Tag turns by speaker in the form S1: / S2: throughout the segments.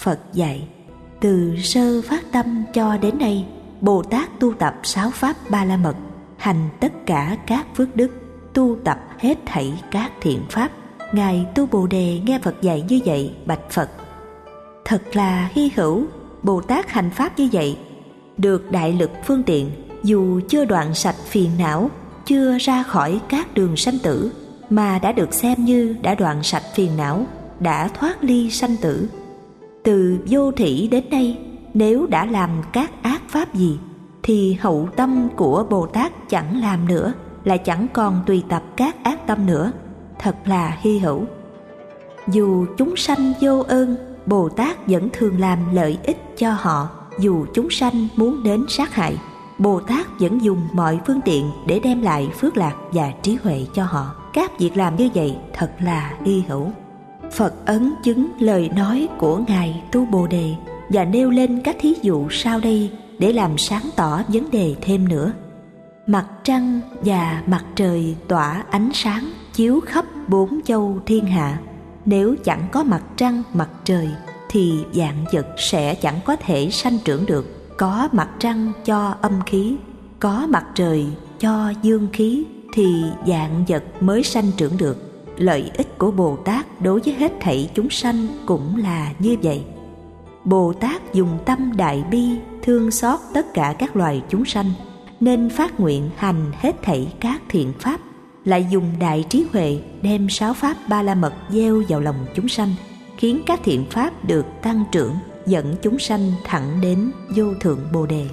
S1: Phật dạy, từ sơ phát tâm cho đến nay, Bồ Tát tu tập 6 pháp Ba La Mật, hành tất cả các phước đức, tu tập hết thảy các thiện pháp. Ngài Tu Bồ Đề nghe Phật dạy như vậy, bạch Phật: thật là hy hữu, Bồ Tát hành pháp như vậy, được đại lực phương tiện, dù chưa đoạn sạch phiền não, chưa ra khỏi các đường sanh tử, mà đã được xem như đã đoạn sạch phiền não, đã thoát ly sanh tử. Từ vô thủy đến nay, nếu đã làm các ác pháp gì, thì hậu tâm của Bồ Tát chẳng làm nữa, lại chẳng còn tùy tập các ác tâm nữa. Thật là hy hữu. Dù chúng sanh vô ơn, Bồ Tát vẫn thường làm lợi ích cho họ. Dù chúng sanh muốn đến sát hại, Bồ Tát vẫn dùng mọi phương tiện để đem lại phước lạc và trí huệ cho họ. Các việc làm như vậy thật là hy hữu. Phật ấn chứng lời nói của Ngài Tu Bồ Đề và nêu lên các thí dụ sau đây để làm sáng tỏ vấn đề thêm nữa. Mặt trăng và mặt trời tỏa ánh sáng chiếu khắp 4 châu thiên hạ. Nếu chẳng có mặt trăng, mặt trời thì vạn vật sẽ chẳng có thể sanh trưởng được. Có mặt trăng cho âm khí, có mặt trời cho dương khí thì vạn vật mới sanh trưởng được. Lợi ích của Bồ Tát đối với hết thảy chúng sanh cũng là như vậy. Bồ Tát dùng tâm đại bi thương xót tất cả các loài chúng sanh, nên phát nguyện hành hết thảy các thiện pháp, lại dùng đại trí huệ đem 6 pháp Ba La Mật gieo vào lòng chúng sanh, khiến các thiện pháp được tăng trưởng, dẫn chúng sanh thẳng đến vô thượng Bồ Đề.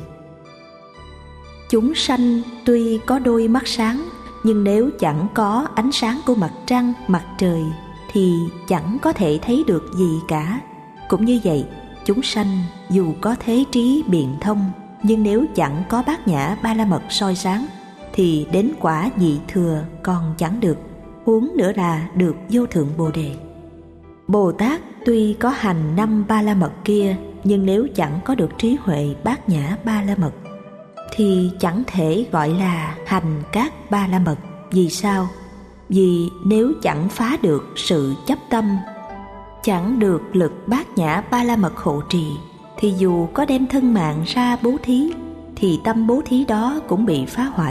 S1: Chúng sanh tuy có đôi mắt sáng, nhưng nếu chẳng có ánh sáng của mặt trăng, mặt trời thì chẳng có thể thấy được gì cả. Cũng như vậy, chúng sanh dù có thế trí biện thông, nhưng nếu chẳng có Bát Nhã Ba La Mật soi sáng thì đến quả nhị thừa còn chẳng được, huống nữa là được vô thượng Bồ Đề. Bồ Tát tuy có hành 5 Ba La Mật kia, nhưng nếu chẳng có được trí huệ Bát Nhã Ba La Mật thì chẳng thể gọi là hành các Ba La Mật. Vì sao? Vì nếu chẳng phá được sự chấp tâm, chẳng được lực Bát Nhã Ba La Mật hộ trì, thì dù có đem thân mạng ra bố thí, thì tâm bố thí đó cũng bị phá hoại.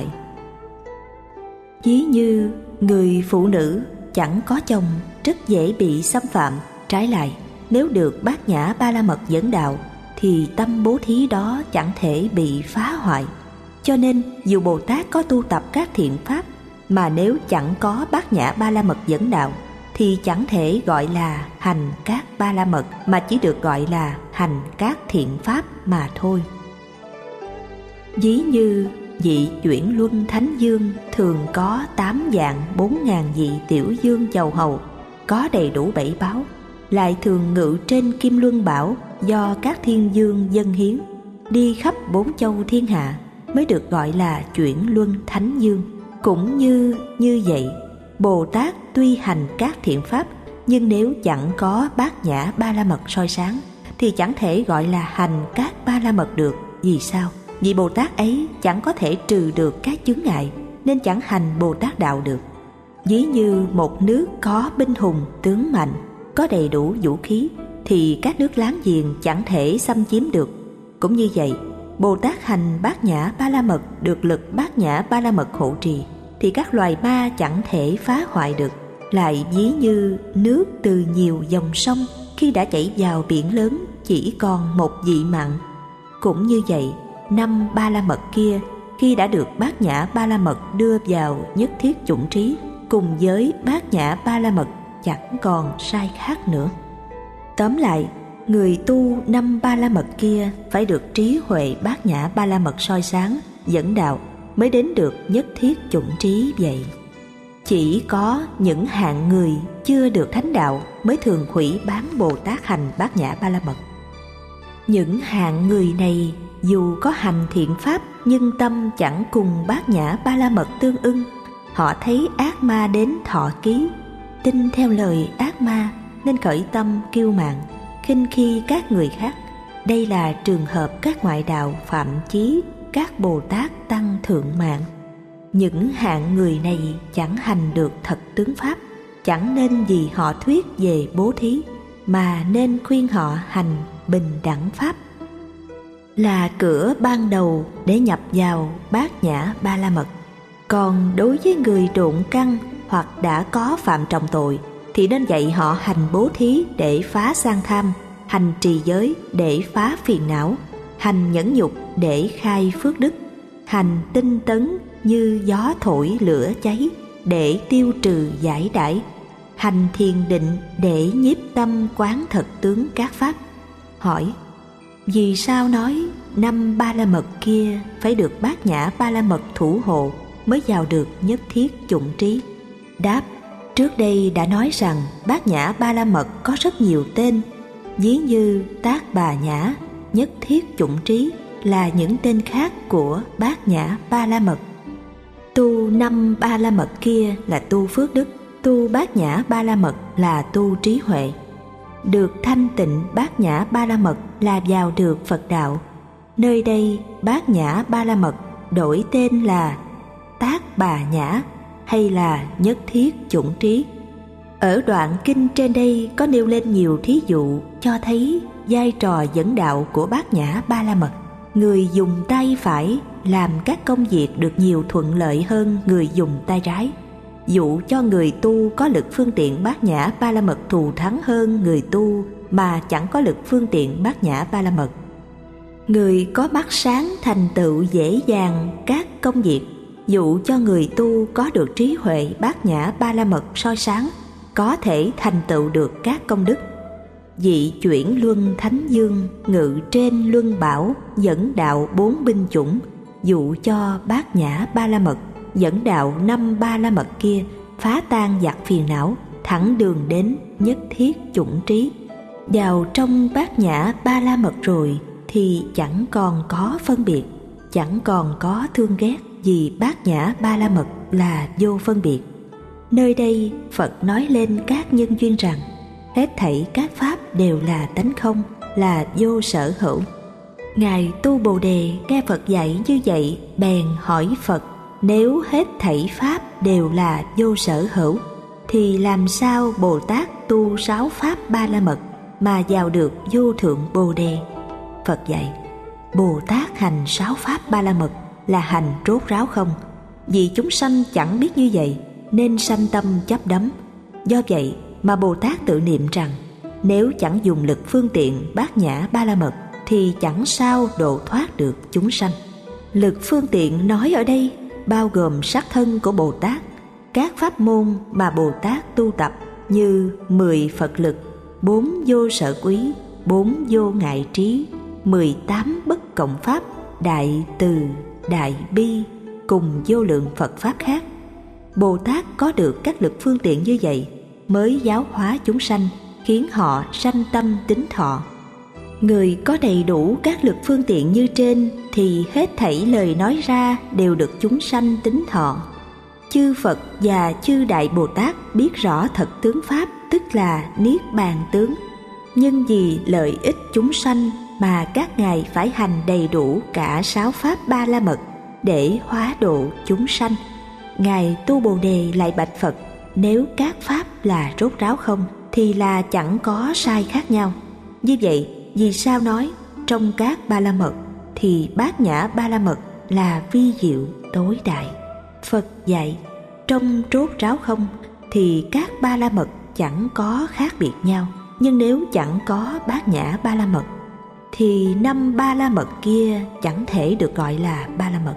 S1: Ví như người phụ nữ chẳng có chồng rất dễ bị xâm phạm. Trái lại, nếu được Bát Nhã Ba La Mật dẫn đạo, thì tâm bố thí đó chẳng thể bị phá hoại. Cho nên dù Bồ Tát có tu tập các thiện pháp, mà nếu chẳng có Bát Nhã Ba La Mật dẫn đạo thì chẳng thể gọi là hành các Ba La Mật, mà chỉ được gọi là hành các thiện pháp mà thôi. Ví như vị chuyển luân thánh dương thường có 8 vạn 4.000 vị tiểu dương chầu hầu, có đầy đủ 7 báo, lại thường ngự trên kim luân bảo do các thiên dương dâng hiến, đi khắp 4 châu thiên hạ, mới được gọi là chuyển luân thánh dương. Cũng như vậy, Bồ Tát tuy hành các thiện pháp, nhưng nếu chẳng có Bát Nhã Ba La Mật soi sáng thì chẳng thể gọi là hành các Ba La Mật được. Vì sao? Vì Bồ Tát ấy chẳng có thể trừ được các chướng ngại, nên chẳng hành Bồ Tát đạo được. Ví như một nước có binh hùng tướng mạnh, có đầy đủ vũ khí, thì các nước láng giềng chẳng thể xâm chiếm được. Cũng như vậy, Bồ Tát hành Bát Nhã Ba La Mật, được lực Bát Nhã Ba La Mật hộ trì, thì các loài ma chẳng thể phá hoại được. Lại ví như nước từ nhiều dòng sông, khi đã chảy vào biển lớn chỉ còn một vị mặn. Cũng như vậy, 5 Ba La Mật kia, khi đã được Bát Nhã Ba La Mật đưa vào nhất thiết chủng trí, cùng với Bát Nhã Ba La Mật chẳng còn sai khác nữa. Tóm lại, người tu 5 Ba La Mật kia phải được trí huệ Bát Nhã Ba La Mật soi sáng, dẫn đạo, mới đến được nhất thiết chủng trí vậy. Chỉ có những hạng người chưa được thánh đạo mới thường khuỷ bán Bồ Tát hành Bát Nhã Ba La Mật. Những hạng người này dù có hành thiện pháp, nhưng tâm chẳng cùng Bát Nhã Ba La Mật tương ưng. Họ thấy ác ma đến thọ ký, tin theo lời ác ma, nên khởi tâm kiêu mạn, khinh khi các người khác. Đây là trường hợp các ngoại đạo phạm chí các Bồ Tát tăng thượng mạng. Những hạng người này chẳng hành được thật tướng pháp, chẳng nên vì họ thuyết về bố thí, mà nên khuyên họ hành bình đẳng pháp, là cửa ban đầu để nhập vào bát nhã ba la mật. Còn đối với người độn căn hoặc đã có phạm trọng tội thì nên dạy họ hành bố thí để phá sang tham, hành trì giới để phá phiền não, hành nhẫn nhục để khai phước đức, hành tinh tấn như gió thổi lửa cháy để tiêu trừ giải đãi, hành thiền định để nhiếp tâm quán thật tướng các pháp. Hỏi: vì sao nói 5 ba la mật kia phải được bát nhã ba la mật thủ hộ mới vào được nhất thiết chủng trí? Đáp: trước đây đã nói rằng bát nhã ba la mật có rất nhiều tên, ví như Tác Bà Nhã, Nhất Thiết Chủng Trí là những tên khác của bát nhã ba la mật. Tu 5 ba la mật kia là tu phước đức, tu bát nhã ba la mật là tu trí huệ. Được thanh tịnh bát nhã ba la mật là vào được Phật đạo. Nơi đây bát nhã ba la mật đổi tên là Tác Bà Nhã hay là Nhất Thiết Chủng Trí. Ở đoạn kinh trên đây có nêu lên nhiều thí dụ cho thấy vai trò dẫn đạo của bát nhã ba la mật. Người dùng tay phải làm các công việc được nhiều thuận lợi hơn người dùng tay trái, dụ cho người tu có lực phương tiện bát nhã ba la mật thù thắng hơn người tu mà chẳng có lực phương tiện bát nhã ba la mật. Người có mắt sáng thành tựu dễ dàng các công việc, dụ cho người tu có được trí huệ bát nhã ba la mật soi sáng, có thể thành tựu được các công đức. Vị chuyển luân thánh dương ngự trên luân bảo dẫn đạo 4 binh chủng, dụ cho bát nhã ba la mật dẫn đạo 5 ba la mật kia phá tan giặc phiền não, thẳng đường đến nhất thiết chủng trí. Vào trong bát nhã ba la mật rồi thì chẳng còn có phân biệt, chẳng còn có thương ghét, vì bát nhã ba la mật là vô phân biệt. Nơi đây Phật nói lên các nhân duyên rằng hết thảy các pháp đều là tánh không, là vô sở hữu. Ngài Tu Bồ Đề nghe Phật dạy như vậy bèn hỏi Phật: nếu hết thảy pháp đều là vô sở hữu thì làm sao Bồ Tát tu 6 pháp ba la mật mà vào được vô thượng Bồ Đề? Phật dạy: Bồ Tát hành 6 pháp ba la mật là hành rốt ráo không, vì chúng sanh chẳng biết như vậy nên sanh tâm chấp đắm. Do vậy mà Bồ Tát tự niệm rằng nếu chẳng dùng lực phương tiện bát nhã ba la mật thì chẳng sao độ thoát được chúng sanh. Lực phương tiện nói ở đây bao gồm sắc thân của Bồ Tát, các pháp môn mà Bồ Tát tu tập như 10 Phật lực, 4 vô sở quý, 4 vô ngại trí, 18 bất cộng pháp, đại từ, đại bi cùng vô lượng Phật pháp khác. Bồ Tát có được các lực phương tiện như vậy mới giáo hóa chúng sanh, khiến họ sanh tâm tín thọ. Người có đầy đủ các lực phương tiện như trên thì hết thảy lời nói ra đều được chúng sanh tín thọ. Chư Phật và chư Đại Bồ Tát biết rõ thật tướng pháp, tức là Niết Bàn tướng. Nhưng vì lợi ích chúng sanh mà các ngài phải hành đầy đủ cả 6 pháp ba la mật để hóa độ chúng sanh. Ngài Tu Bồ Đề lại bạch Phật: nếu các pháp là rốt ráo không thì là chẳng có sai khác nhau. Như vậy vì sao nói trong các ba la mật thì bát nhã ba la mật là vi diệu tối đại? Phật dạy trong rốt ráo không thì các ba la mật chẳng có khác biệt nhau. Nhưng nếu chẳng có bát nhã ba la mật thì 5 ba la mật kia chẳng thể được gọi là ba la mật.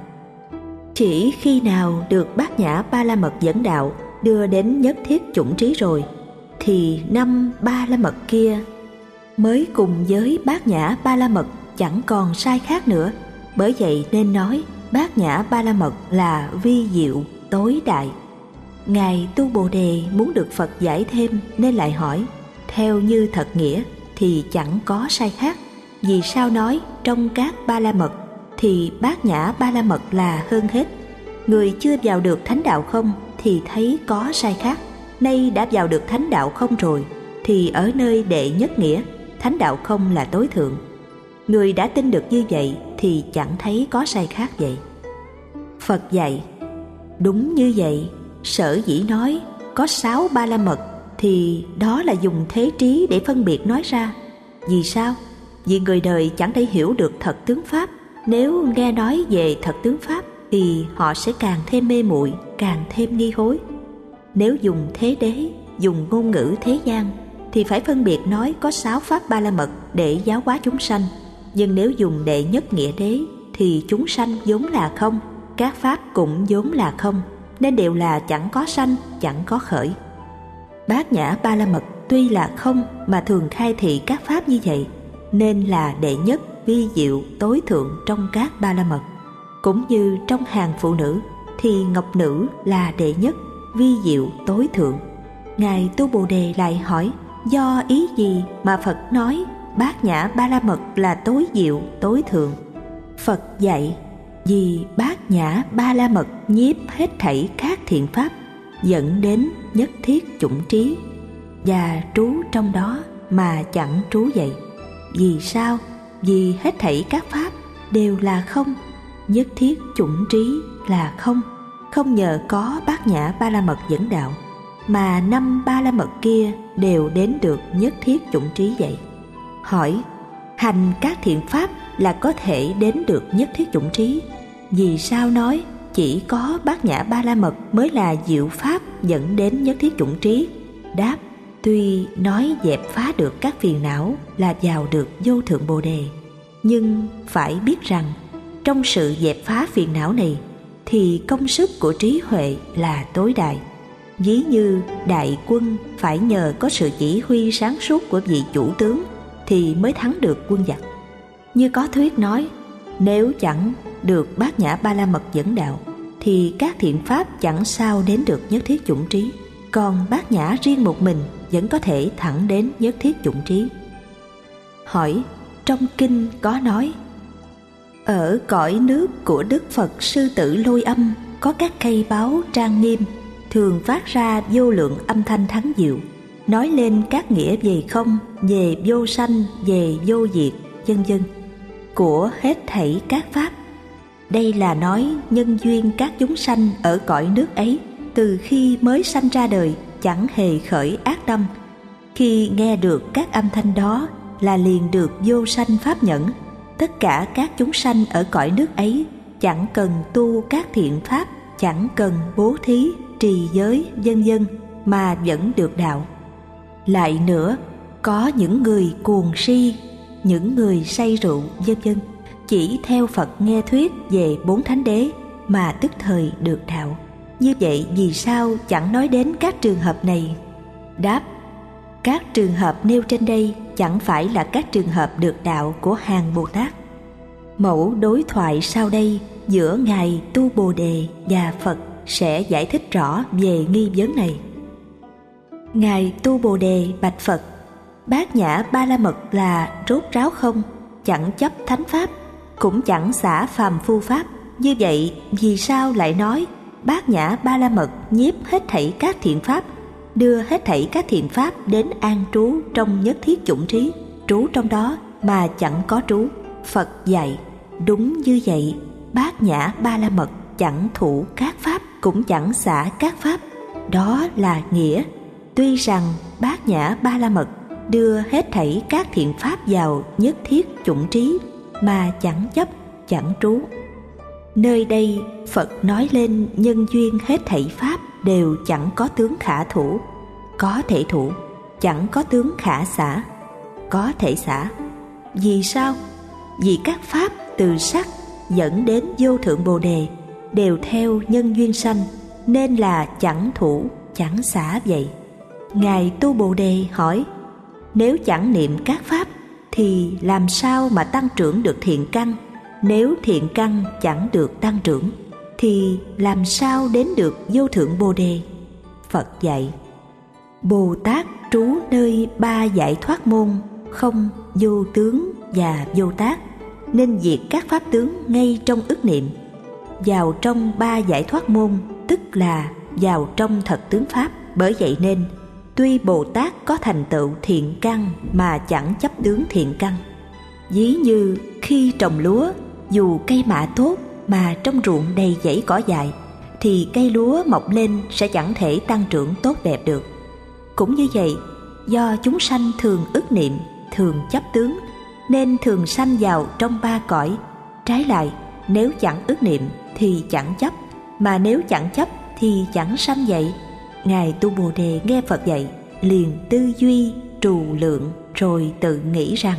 S1: Chỉ khi nào được bát nhã ba la mật dẫn đạo đưa đến nhất thiết chủng trí rồi thì 5 ba la mật kia mới cùng với bát nhã ba la mật chẳng còn sai khác nữa. Bởi vậy nên nói bát nhã ba la mật là vi diệu tối đại. Ngài Tu Bồ Đề muốn được Phật giải thêm nên lại hỏi: theo như thật nghĩa thì chẳng có sai khác, vì sao nói trong các ba la mật thì bát nhã ba la mật là hơn hết? Người chưa vào được thánh đạo không thì thấy có sai khác, nay đã vào được thánh đạo không rồi thì ở nơi đệ nhất nghĩa thánh đạo không là tối thượng. Người đã tin được như vậy thì chẳng thấy có sai khác vậy. Phật dạy: đúng như vậy, sở dĩ nói có 6 ba la mật thì đó là dùng thế trí để phân biệt nói ra. Vì sao? Vì người đời chẳng thể hiểu được thật tướng Pháp. Nếu nghe nói về thật tướng Pháp thì họ sẽ càng thêm mê muội, càng thêm nghi hối. Nếu dùng thế đế, dùng ngôn ngữ thế gian thì phải phân biệt nói có 6 pháp Ba La Mật để giáo hóa chúng sanh. Nhưng nếu dùng đệ nhất nghĩa đế thì chúng sanh vốn là không, các pháp cũng vốn là không, nên đều là chẳng có sanh, chẳng có khởi. Bát Nhã Ba La Mật tuy là không mà thường khai thị các pháp như vậy, nên là đệ nhất, vi diệu, tối thượng trong các Ba La Mật. Cũng như trong hàng phụ nữ thì ngọc nữ là đệ nhất, vi diệu, tối thượng. Ngài Tu Bồ Đề lại hỏi, do ý gì mà Phật nói Bát Nhã Ba La Mật là tối diệu, tối thượng? Phật dạy, vì Bát Nhã Ba La Mật nhiếp hết thảy các thiện pháp, dẫn đến nhất thiết chủng trí, và trú trong đó mà chẳng trú vậy. Vì sao? Vì hết thảy các pháp đều là không, nhất thiết chủng trí là không. Không nhờ có Bát Nhã Ba La Mật dẫn đạo mà 5 Ba La Mật kia đều đến được nhất thiết chủng trí vậy. Hỏi, hành các thiện pháp là có thể đến được nhất thiết chủng trí, vì sao nói chỉ có Bát Nhã Ba La Mật mới là diệu pháp dẫn đến nhất thiết chủng trí? Đáp, tuy nói dẹp phá được các phiền não là vào được vô thượng Bồ Đề, nhưng phải biết rằng trong sự dẹp phá phiền não này thì công sức của trí huệ là tối đại. Ví như đại quân phải nhờ có sự chỉ huy sáng suốt của vị chủ tướng thì mới thắng được quân giặc. Như có thuyết nói, nếu chẳng được Bát Nhã Ba La Mật dẫn đạo thì các thiện pháp chẳng sao đến được nhất thiết chủng trí, còn Bát Nhã riêng một mình vẫn có thể thẳng đến nhất thiết chủng trí. Hỏi, trong kinh có nói, ở cõi nước của Đức Phật Sư Tử Lôi Âm có các cây báu trang nghiêm, thường phát ra vô lượng âm thanh thắng diệu, nói lên các nghĩa về không, về vô sanh, về vô diệt, vân vân, của hết thảy các pháp. Đây là nói nhân duyên các chúng sanh ở cõi nước ấy, từ khi mới sanh ra đời chẳng hề khởi ác tâm. Khi nghe được các âm thanh đó là liền được vô sanh pháp nhẫn. Tất cả các chúng sanh ở cõi nước ấy chẳng cần tu các thiện pháp, chẳng cần bố thí, trì giới, vân vân, mà vẫn được đạo. Lại nữa, có những người cuồng si, những người say rượu, vân vân, chỉ theo Phật nghe thuyết về 4 thánh đế mà tức thời được đạo. Như vậy vì sao chẳng nói đến các trường hợp này? Đáp, các trường hợp nêu trên đây chẳng phải là các trường hợp được đạo của hàng Bồ Tát. Mẫu đối thoại sau đây giữa Ngài Tu Bồ Đề và Phật sẽ giải thích rõ về nghi vấn này. Ngài Tu Bồ Đề bạch Phật, Bát Nhã Ba La Mật là rốt ráo không, chẳng chấp thánh pháp, cũng chẳng xả phàm phu pháp. Như vậy vì sao lại nói Bát Nhã Ba La Mật nhiếp hết thảy các thiện pháp, đưa hết thảy các thiện pháp đến an trú trong nhất thiết chủng trí, trú trong đó mà chẳng có trú? Phật dạy, đúng như vậy, Bát Nhã Ba La Mật chẳng thủ các pháp, cũng chẳng xả các pháp. Đó là nghĩa. Tuy rằng Bát Nhã Ba La Mật đưa hết thảy các thiện pháp vào nhất thiết chủng trí mà chẳng chấp, chẳng trú. Nơi đây Phật nói lên nhân duyên hết thảy pháp đều chẳng có tướng khả thủ, có thể thủ, chẳng có tướng khả xả, có thể xả. Vì sao? Vì các pháp từ sắc dẫn đến vô thượng Bồ Đề đều theo nhân duyên sanh, nên là chẳng thủ, chẳng xả vậy. Ngài Tu Bồ Đề hỏi, nếu chẳng niệm các pháp thì làm sao mà tăng trưởng được thiện căn? Nếu thiện căn chẳng được tăng trưởng thì làm sao đến được vô thượng Bồ Đề? Phật dạy, Bồ Tát trú nơi 3 giải thoát môn, không, vô tướng và vô tác, nên diệt các pháp tướng ngay trong ức niệm. Vào trong 3 giải thoát môn tức là vào trong thật tướng pháp. Bởi vậy nên tuy Bồ Tát có thành tựu thiện căn mà chẳng chấp tướng thiện căn. Ví như khi trồng lúa, dù cây mạ tốt mà trong ruộng đầy dãy cỏ dại thì cây lúa mọc lên sẽ chẳng thể tăng trưởng tốt đẹp được. Cũng như vậy, do chúng sanh thường ức niệm, thường chấp tướng, nên thường sanh vào trong ba cõi. Trái lại, nếu chẳng ức niệm thì chẳng chấp, mà nếu chẳng chấp thì chẳng sanh vậy. Ngài Tu Bồ Đề nghe Phật dạy, liền tư duy, trù lượng, rồi tự nghĩ rằng: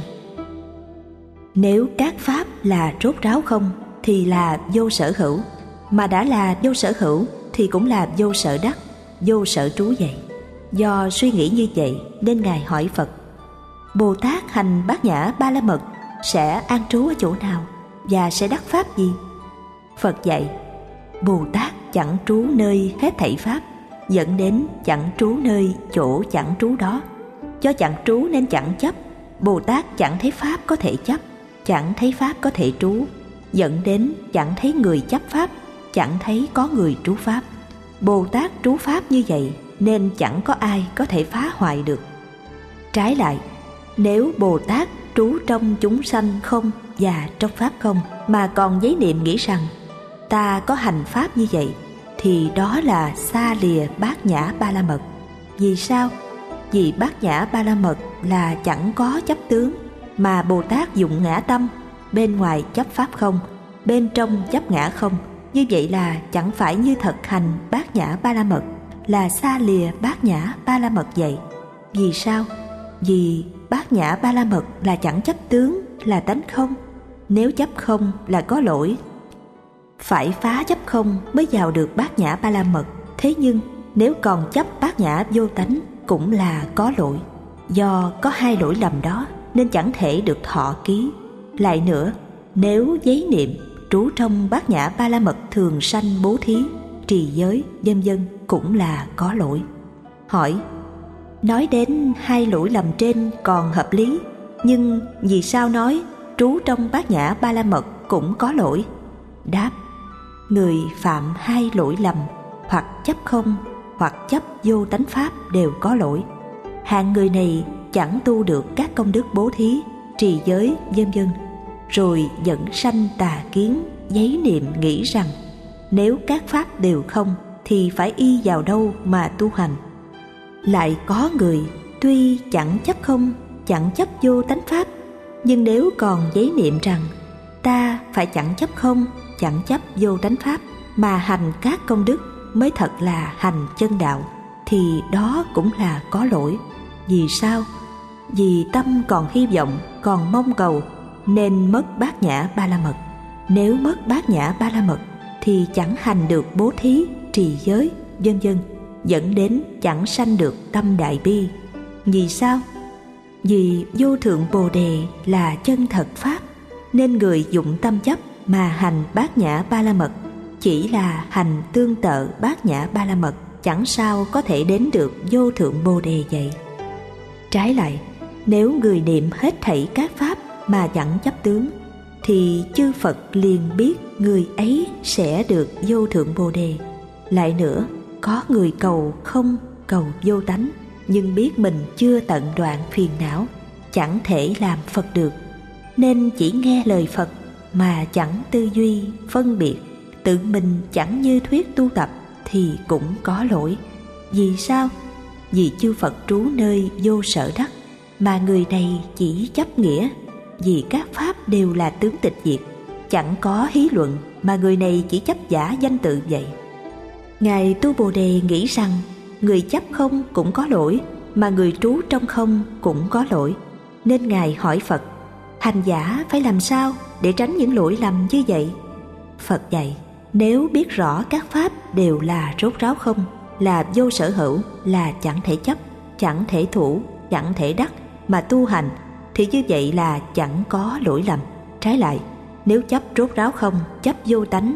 S1: nếu các pháp là rốt ráo không thì là vô sở hữu, mà đã là vô sở hữu thì cũng là vô sở đắc, vô sở trú vậy. Do suy nghĩ như vậy nên Ngài hỏi Phật: Bồ Tát hành Bát Nhã Ba La Mật sẽ an trú ở chỗ nào và sẽ đắc pháp gì? Phật dạy: Bồ Tát chẳng trú nơi hết thảy pháp, dẫn đến chẳng trú nơi chỗ chẳng trú đó. Do chẳng trú nên chẳng chấp. Bồ Tát chẳng thấy pháp có thể chấp, chẳng thấy pháp có thể trú, dẫn đến chẳng thấy người chấp pháp, chẳng thấy có người trú pháp. Bồ Tát trú pháp như vậy nên chẳng có ai có thể phá hoại được. Trái lại, nếu Bồ Tát trú trong chúng sanh không và trong pháp không, mà còn giấy niệm nghĩ rằng ta có hành pháp như vậy, thì đó là xa lìa Bát Nhã Ba La Mật. Vì sao? Vì Bát Nhã Ba La Mật là chẳng có chấp tướng, mà Bồ Tát dụng ngã tâm, bên ngoài chấp pháp không, bên trong chấp ngã không. Như vậy là chẳng phải như thật hành Bát Nhã Ba La Mật, là xa lìa Bát Nhã Ba La Mật vậy. Vì sao? Vì Bát Nhã Ba La Mật là chẳng chấp tướng, là tánh không. Nếu chấp không là có lỗi, phải phá chấp không mới vào được Bát Nhã Ba La Mật. Thế nhưng nếu còn chấp Bát Nhã vô tánh cũng là có lỗi. Do có hai lỗi lầm đó nên chẳng thể được thọ ký. Lại nữa, nếu giấy niệm trú trong Bát Nhã Ba La Mật thường sanh bố thí, trì giới, vân vân cũng là có lỗi. Hỏi: nói đến hai lỗi lầm trên còn hợp lý, nhưng vì sao nói trú trong Bát Nhã Ba La Mật cũng có lỗi? Đáp: người phạm hai lỗi lầm, hoặc chấp không, hoặc chấp vô tánh pháp đều có lỗi. Hạng người này chẳng tu được các công đức bố thí, trì giới, vân vân, rồi dẫn sanh tà kiến, giấy niệm nghĩ rằng nếu các pháp đều không thì phải y vào đâu mà tu hành. Lại có người tuy chẳng chấp không, chẳng chấp vô tánh pháp, nhưng nếu còn giấy niệm rằng ta phải chẳng chấp không, chẳng chấp vô tánh pháp mà hành các công đức mới thật là hành chân đạo, thì đó cũng là có lỗi. Vì sao? Vì tâm còn hy vọng, còn mong cầu, nên mất Bát Nhã Ba La Mật. Nếu mất Bát Nhã Ba La Mật thì chẳng hành được bố thí, trì giới, vân vân, dẫn đến chẳng sanh được tâm đại bi. Vì sao? Vì vô thượng Bồ Đề là chân thật pháp, nên người dụng tâm chấp mà hành Bát Nhã Ba La Mật chỉ là hành tương tự Bát Nhã Ba La Mật, chẳng sao có thể đến được vô thượng Bồ Đề vậy. Trái lại, nếu người niệm hết thảy các pháp mà chẳng chấp tướng, thì chư Phật liền biết người ấy sẽ được vô thượng Bồ Đề. Lại nữa, có người cầu không, cầu vô tánh, nhưng biết mình chưa tận đoạn phiền não, chẳng thể làm Phật được, nên chỉ nghe lời Phật mà chẳng tư duy, phân biệt, tự mình chẳng như thuyết tu tập thì cũng có lỗi. Vì sao? Vì chư Phật trú nơi vô sở đắc, mà người này chỉ chấp nghĩa. Vì các pháp đều là tướng tịch diệt, chẳng có hí luận, mà người này chỉ chấp giả danh tự vậy. Ngài Tu Bồ Đề nghĩ rằng người chấp không cũng có lỗi, mà người trú trong không cũng có lỗi, nên Ngài hỏi Phật: hành giả phải làm sao để tránh những lỗi lầm như vậy? Phật dạy: nếu biết rõ các pháp đều là rốt ráo không, là vô sở hữu, là chẳng thể chấp, chẳng thể thủ, chẳng thể đắc mà tu hành, thì như vậy là chẳng có lỗi lầm. Trái lại, nếu chấp rốt ráo không, chấp vô tánh,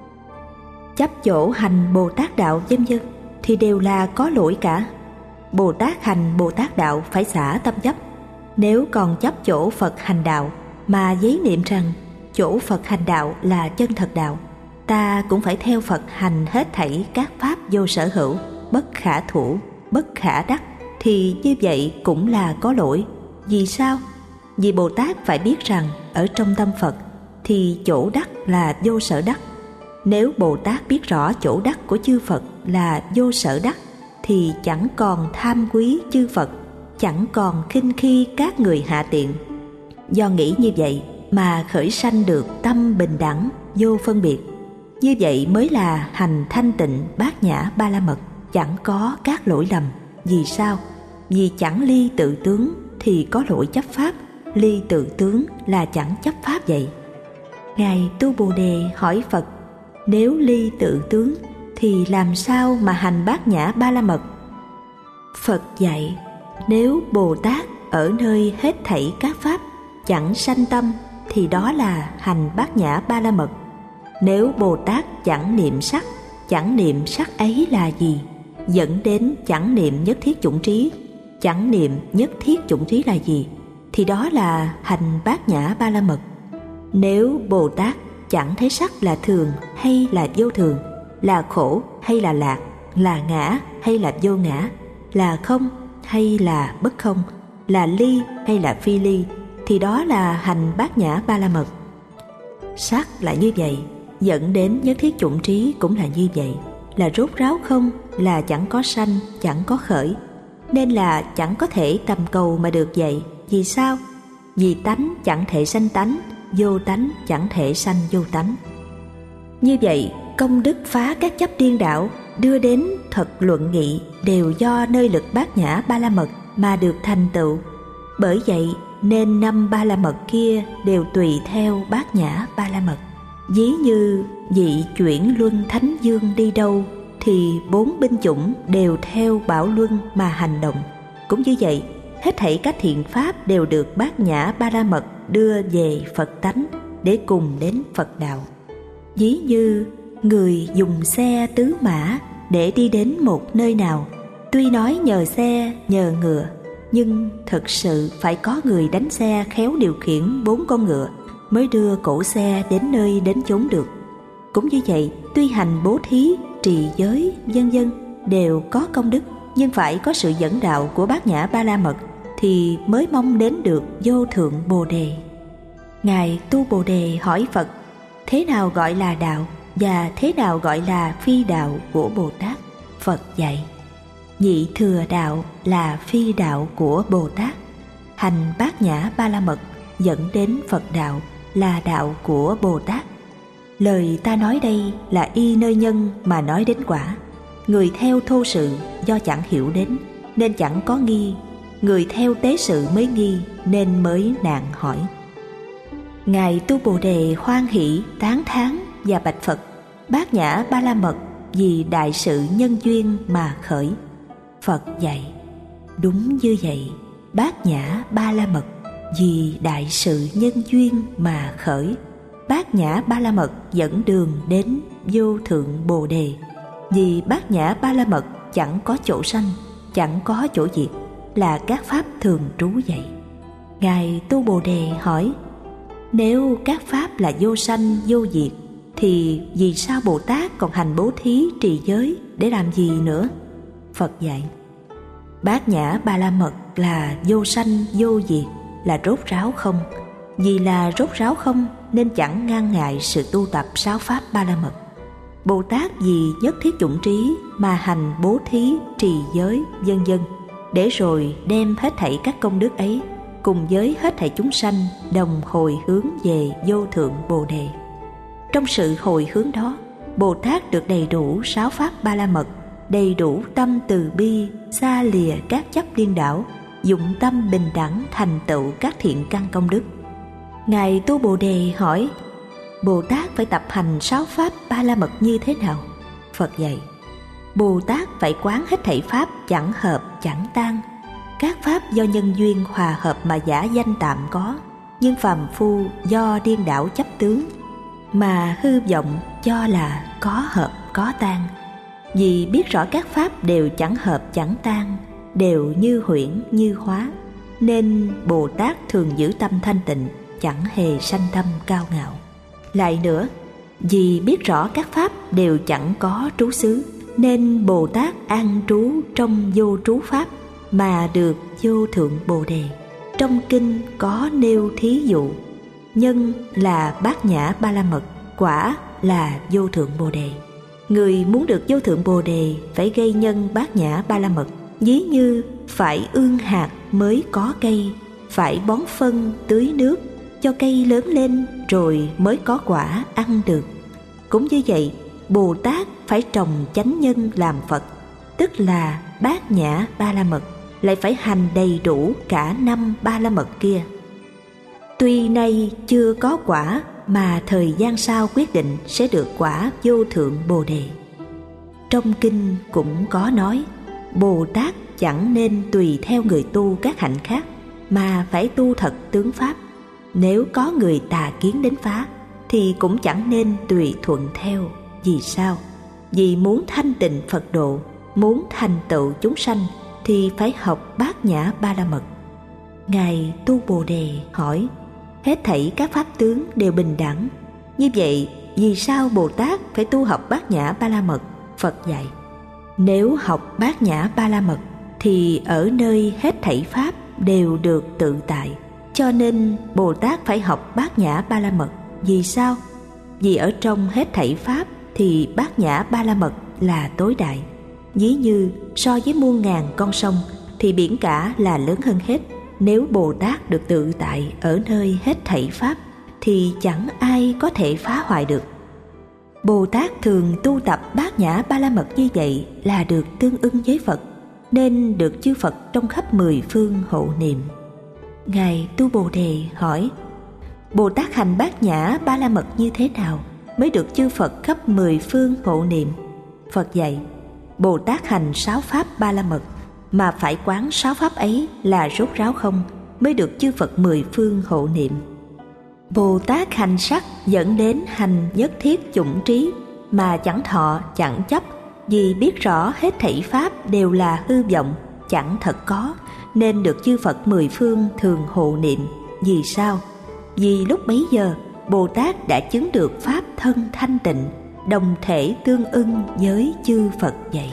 S1: chấp chỗ hành Bồ Tát đạo vân vân, thì đều là có lỗi cả. Bồ Tát hành Bồ Tát đạo phải xả tâm chấp. Nếu còn chấp chỗ Phật hành đạo mà giấy niệm rằng chỗ Phật hành đạo là chân thật đạo, ta cũng phải theo Phật hành hết thảy các pháp vô sở hữu, bất khả thủ, bất khả đắc, thì như vậy cũng là có lỗi. Vì sao? Vì Bồ Tát phải biết rằng ở trong tâm Phật thì chỗ đắc là vô sở đắc. Nếu Bồ Tát biết rõ chỗ đắc của chư Phật là vô sở đắc, thì chẳng còn tham quý chư Phật, chẳng còn khinh khi các người hạ tiện. Do nghĩ như vậy mà khởi sanh được tâm bình đẳng, vô phân biệt. Như vậy mới là hành thanh tịnh bát nhã ba la mật, chẳng có các lỗi lầm. Vì sao? Vì chẳng ly tự tướng thì có lỗi chấp pháp, ly tự tướng là chẳng chấp pháp vậy. Ngài Tu Bồ Đề hỏi Phật: nếu ly tự tướng thì làm sao mà hành bát nhã ba la mật? Phật dạy: nếu Bồ Tát ở nơi hết thảy các pháp chẳng sanh tâm thì đó là hành bát nhã ba la mật. Nếu Bồ Tát chẳng niệm sắc, chẳng niệm sắc ấy là gì? Dẫn đến chẳng niệm nhất thiết chủng trí. Chẳng niệm nhất thiết chủng trí là gì? Thì đó là hành bát nhã ba la mật. Nếu Bồ Tát chẳng thấy sắc là thường hay là vô thường, là khổ hay là lạc, là ngã hay là vô ngã, là không hay là bất không, là ly hay là phi ly, thì đó là hành bát nhã ba la mật. Sắc là như vậy, dẫn đến nhất thiết chủng trí cũng là như vậy, là rốt ráo không, là chẳng có sanh, chẳng có khởi, nên là chẳng có thể tầm cầu mà được vậy. Vì sao? Vì tánh chẳng thể sanh tánh, vô tánh chẳng thể sanh vô tánh. Như vậy, công đức phá các chấp điên đảo, đưa đến thật luận nghị đều do nơi lực bát nhã ba la mật mà được thành tựu. Bởi vậy nên 5 ba la mật kia đều tùy theo bát nhã ba la mật. Ví như vị chuyển luân thánh dương đi đâu thì 4 binh chủng đều theo bảo luân mà hành động. Cũng như vậy, hết thảy các thiện pháp đều được bát nhã ba la mật đưa về Phật tánh để cùng đến Phật đạo. Ví như người dùng xe tứ mã để đi đến một nơi nào, tuy nói nhờ xe, nhờ ngựa, nhưng thực sự phải có người đánh xe khéo điều khiển 4 con ngựa mới đưa cỗ xe đến nơi đến chốn được. Cũng như vậy, tuy hành bố thí, trì giới, vân vân đều có công đức, nhưng phải có sự dẫn đạo của bát nhã ba la mật thì mới mong đến được vô thượng Bồ Đề. Ngài Tu Bồ Đề hỏi Phật: thế nào gọi là đạo và thế nào gọi là phi đạo của Bồ Tát? Phật dạy: nhị thừa đạo là phi đạo của Bồ Tát, hành bát nhã ba la mật dẫn đến Phật đạo là đạo của Bồ Tát. Lời ta nói đây là y nơi nhân mà nói đến quả. Người theo thô sự do chẳng hiểu đến nên chẳng có nghi, người theo tế sự mới nghi nên mới nạn hỏi. Ngài Tu Bồ Đề hoan hỷ tán thán và bạch Phật: bát nhã ba la mật vì đại sự nhân duyên mà khởi. Phật dạy: đúng như vậy, bát nhã ba la mật vì đại sự nhân duyên mà khởi. Bát nhã ba la mật dẫn đường đến vô thượng Bồ Đề. Vì bát nhã ba la mật chẳng có chỗ sanh, chẳng có chỗ diệt, là các pháp thường trú vậy. Ngài Tu Bồ Đề hỏi: nếu các pháp là vô sanh vô diệt thì vì sao Bồ Tát còn hành bố thí trì giới để làm gì nữa? Phật dạy: bát nhã ba la mật là vô sanh vô diệt, là rốt ráo không. Vì là rốt ráo không nên chẳng ngăn ngại sự tu tập 6 pháp ba la mật. Bồ Tát vì nhất thiết chủng trí mà hành bố thí trì giới vân vân, để rồi đem hết thảy các công đức ấy cùng với hết thảy chúng sanh đồng hồi hướng về vô thượng Bồ Đề. Trong sự hồi hướng đó, Bồ Tát được đầy đủ 6 pháp ba la mật, đầy đủ tâm từ bi, xa lìa các chấp điên đảo, dụng tâm bình đẳng thành tựu các thiện căn công đức. Ngài Tu Bồ Đề hỏi: Bồ Tát phải tập hành 6 pháp ba la mật như thế nào? Phật dạy: Bồ Tát phải quán hết thảy pháp chẳng hợp chẳng tan. Các pháp do nhân duyên hòa hợp mà giả danh tạm có, nhưng phàm phu do điên đảo chấp tướng mà hư vọng cho là có hợp có tan. Vì biết rõ các pháp đều chẳng hợp chẳng tan, đều như huyễn như hóa, nên Bồ Tát thường giữ tâm thanh tịnh, chẳng hề sanh tâm cao ngạo. Lại nữa, vì biết rõ các pháp đều chẳng có trú xứ, nên Bồ Tát an trú trong vô trú pháp mà được vô thượng Bồ Đề. Trong kinh có nêu thí dụ: nhân là bát nhã ba la mật, quả là vô thượng Bồ Đề. Người muốn được vô thượng Bồ Đề phải gây nhân Bát Nhã Ba La Mật. Ví như phải ương hạt mới có cây, phải bón phân tưới nước cho cây lớn lên rồi mới có quả ăn được. Cũng như vậy, Bồ Tát phải trồng chánh nhân làm Phật, tức là Bát Nhã Ba La Mật, lại phải hành đầy đủ cả 5 Ba La Mật kia. Tuy nay chưa có quả mà thời gian sau quyết định sẽ được quả vô thượng Bồ Đề. Trong kinh cũng có nói, Bồ Tát chẳng nên tùy theo người tu các hạnh khác, mà phải tu thật tướng Pháp. Nếu có người tà kiến đến phá, thì cũng chẳng nên tùy thuận theo. Vì sao? Vì muốn thanh tịnh Phật độ, muốn thành tựu chúng sanh, thì phải học Bát Nhã Ba La Mật. Ngài Tu Bồ Đề hỏi, hết thảy các pháp tướng đều bình đẳng. Như vậy, vì sao Bồ Tát phải tu học Bát Nhã Ba La Mật? Phật dạy, nếu học Bát Nhã Ba La Mật, thì ở nơi hết thảy pháp đều được tự tại. Cho nên Bồ Tát phải học Bát Nhã Ba La Mật. Vì sao? Vì ở trong hết thảy pháp thì Bát Nhã Ba La Mật là tối đại. Ví như so với muôn ngàn con sông thì biển cả là lớn hơn hết. Nếu Bồ Tát được tự tại ở nơi hết thảy pháp thì chẳng ai có thể phá hoại được. Bồ Tát thường tu tập Bát Nhã Ba La Mật như vậy là được tương ưng với Phật, nên được chư Phật trong khắp 10 phương hộ niệm. Ngài Tu Bồ Đề hỏi, Bồ Tát hành Bát Nhã Ba La Mật như thế nào mới được chư Phật khắp 10 phương hộ niệm? Phật dạy, Bồ Tát hành 6 pháp Ba La Mật, mà phải quán 6 pháp ấy là rốt ráo không, mới được chư Phật 10 phương hộ niệm. Bồ Tát hành sắc dẫn đến hành nhất thiết chủng trí, mà chẳng thọ chẳng chấp, vì biết rõ hết thảy pháp đều là hư vọng, chẳng thật có, nên được chư Phật 10 phương thường hộ niệm. Vì sao? Vì lúc bấy giờ Bồ Tát đã chứng được pháp thân thanh tịnh, đồng thể tương ưng với chư Phật vậy.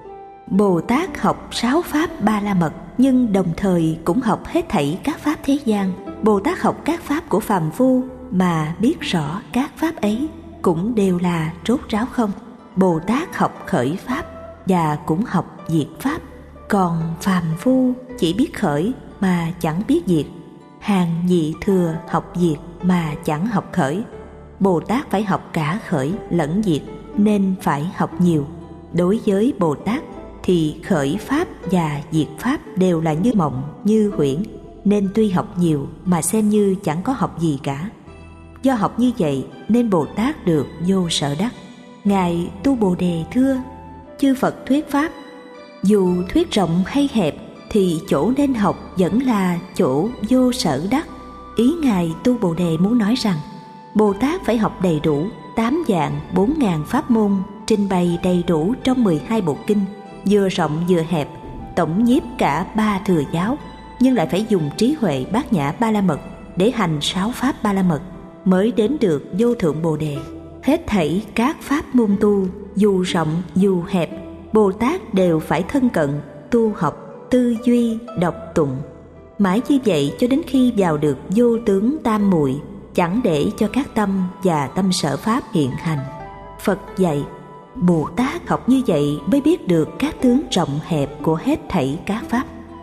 S1: Bồ Tát học 6 pháp Ba La Mật, nhưng đồng thời cũng học hết thảy các pháp thế gian. Bồ Tát học các pháp của phàm phu mà biết rõ các pháp ấy cũng đều là rốt ráo không. Bồ Tát học khởi pháp và cũng học diệt pháp, còn phàm phu chỉ biết khởi mà chẳng biết diệt. Hàng nhị thừa học diệt mà chẳng học khởi. Bồ Tát phải học cả khởi lẫn diệt, nên phải học nhiều. Đối với Bồ Tát thì khởi pháp và diệt pháp đều là như mộng, như huyễn, nên tuy học nhiều mà xem như chẳng có học gì cả. Do học như vậy nên Bồ Tát được vô sở đắc. Ngài Tu Bồ Đề thưa, chư Phật thuyết pháp, dù thuyết rộng hay hẹp thì chỗ nên học vẫn là chỗ vô sở đắc. Ý Ngài Tu Bồ Đề muốn nói rằng, Bồ Tát phải học đầy đủ 8 vạn 4.000 pháp môn, trình bày đầy đủ trong 12 bộ kinh, vừa rộng vừa hẹp, tổng nhiếp cả 3 thừa giáo, nhưng lại phải dùng trí huệ Bát Nhã Ba La Mật để hành 6 pháp Ba La Mật, mới đến được vô thượng Bồ Đề. Hết thảy các pháp môn tu, dù rộng dù hẹp, Bồ Tát đều phải thân cận, tu học, tư duy, đọc tụng. Mãi như vậy cho đến khi vào được vô tướng tam muội, chẳng để cho các tâm và tâm sở pháp hiện hành. Phật dạy, Bồ Tát học như vậy mới biết được các tướng rộng hẹp của hết thảy các pháp.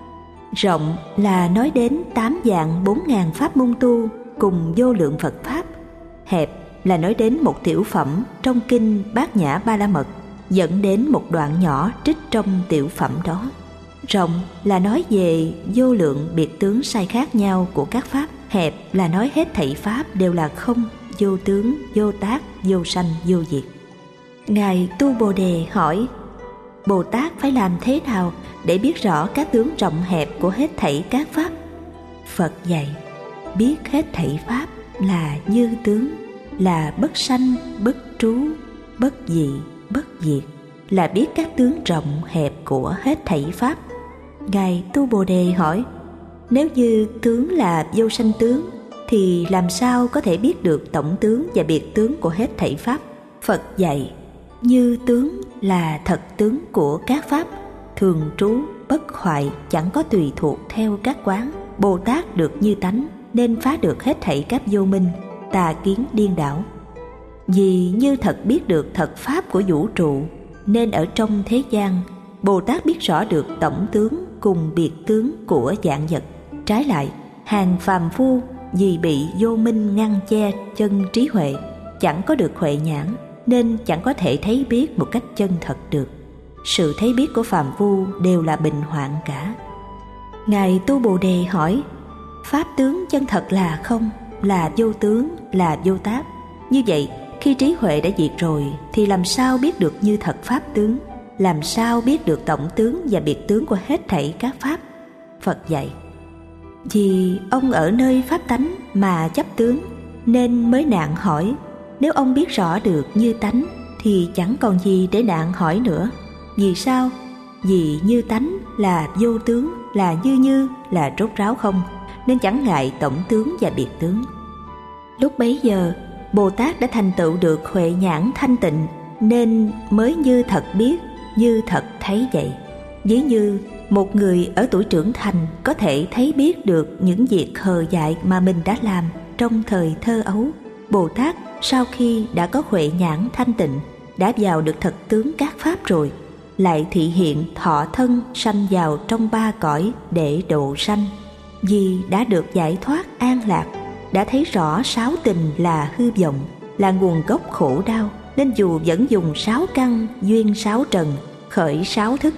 S1: Rộng là nói đến 8 vạn 4.000 pháp môn tu cùng vô lượng Phật pháp. Hẹp là nói đến một tiểu phẩm trong kinh Bát Nhã Ba La Mật, dẫn đến một đoạn nhỏ trích trong tiểu phẩm đó. Rộng là nói về vô lượng biệt tướng sai khác nhau của các pháp. Hẹp là nói hết thảy pháp đều là không, vô tướng, vô tác, vô sanh, vô diệt. Ngài Tu Bồ Đề hỏi, Bồ Tát phải làm thế nào để biết rõ các tướng rộng hẹp của hết thảy các pháp? Phật dạy, biết hết thảy pháp là như tướng, là bất sanh, bất trú, bất dị, bất diệt, là biết các tướng rộng hẹp của hết thảy pháp. Ngài Tu Bồ Đề hỏi, nếu như tướng là vô sanh tướng, thì làm sao có thể biết được tổng tướng và biệt tướng của hết thảy pháp? Phật dạy, như tướng là thật tướng của các pháp, thường trú, bất hoại, chẳng có tùy thuộc theo các quán. Bồ Tát được như tánh, nên phá được hết thảy các vô minh, tà kiến điên đảo. Vì như thật biết được thật pháp của vũ trụ, nên ở trong thế gian, Bồ Tát biết rõ được tổng tướng cùng biệt tướng của vạn vật. Trái lại, hàng phàm phu vì bị vô minh ngăn che chân trí huệ, chẳng có được huệ nhãn, nên chẳng có thể thấy biết một cách chân thật được. Sự thấy biết của phàm phu đều là bình hoạn cả. Ngài Tu Bồ Đề hỏi: pháp tướng chân thật là không, là vô tướng, là vô tác. Như vậy, khi trí huệ đã diệt rồi thì làm sao biết được như thật pháp tướng? Làm sao biết được tổng tướng và biệt tướng của hết thảy các pháp? Phật dạy: vì ông ở nơi pháp tánh mà chấp tướng, nên mới nạn hỏi. Nếu ông biết rõ được như tánh thì chẳng còn gì để nạn hỏi nữa. Vì sao? Vì như tánh là vô tướng, là như, là rốt ráo không, nên chẳng ngại tổng tướng và biệt tướng. Lúc bấy giờ, Bồ Tát đã thành tựu được huệ nhãn thanh tịnh, nên mới như thật biết, như thật thấy vậy. Ví như một người ở tuổi trưởng thành có thể thấy biết được những việc hờ dại mà mình đã làm trong thời thơ ấu. Bồ Tát sau khi đã có huệ nhãn thanh tịnh, đã vào được thật tướng các pháp rồi, lại thị hiện thọ thân sanh vào trong ba cõi để độ sanh. Vì đã được giải thoát an lạc, đã thấy rõ sáu tình là hư vọng, là nguồn gốc khổ đau, nên dù vẫn dùng sáu căn, duyên sáu trần, khởi sáu thức,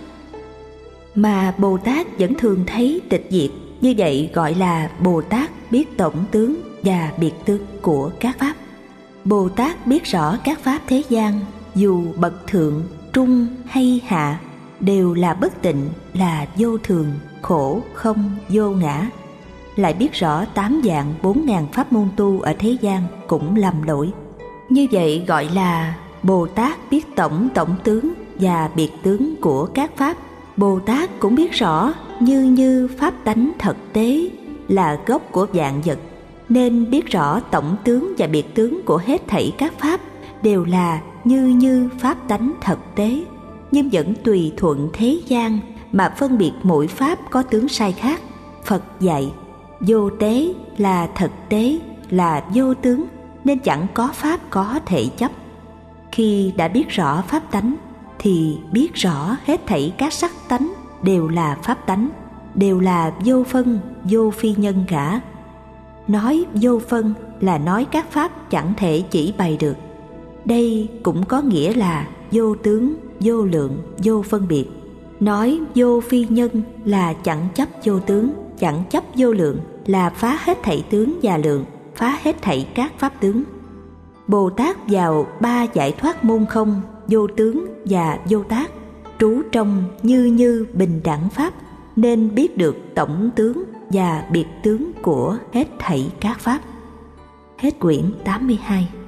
S1: mà Bồ Tát vẫn thường thấy tịch diệt. Như vậy gọi là Bồ Tát biết tổng tướng và biệt tướng của các pháp. Bồ Tát biết rõ các pháp thế gian, dù bậc thượng, trung hay hạ, đều là bất tịnh, là vô thường, khổ, không, vô ngã. Lại biết rõ 8 vạn 4.000 pháp môn tu ở thế gian cũng lầm lỗi. Như vậy gọi là Bồ Tát biết tổng tướng và biệt tướng của các pháp. Bồ Tát cũng biết rõ như pháp tánh thật tế là gốc của vạn vật, nên biết rõ tổng tướng và biệt tướng của hết thảy các pháp đều là như pháp tánh thật tế, nhưng vẫn tùy thuận thế gian mà phân biệt mỗi pháp có tướng sai khác. Phật dạy: vô tế là thật tế, là vô tướng, nên chẳng có pháp có thể chấp. Khi đã biết rõ pháp tánh thì biết rõ hết thảy các sắc tánh đều là pháp tánh, đều là vô phân, vô phi nhân cả. Nói vô phân là nói các pháp chẳng thể chỉ bày được. Đây cũng có nghĩa là vô tướng, vô lượng, vô phân biệt. Nói vô phi nhân là chẳng chấp vô tướng, chẳng chấp vô lượng, là phá hết thảy tướng và lượng, phá hết thảy các pháp tướng. Bồ Tát vào 3 giải thoát môn không, vô tướng và vô tác, trú trong như bình đẳng pháp, nên biết được tổng tướng và biệt tướng của hết thảy các pháp. Hết quyển 82.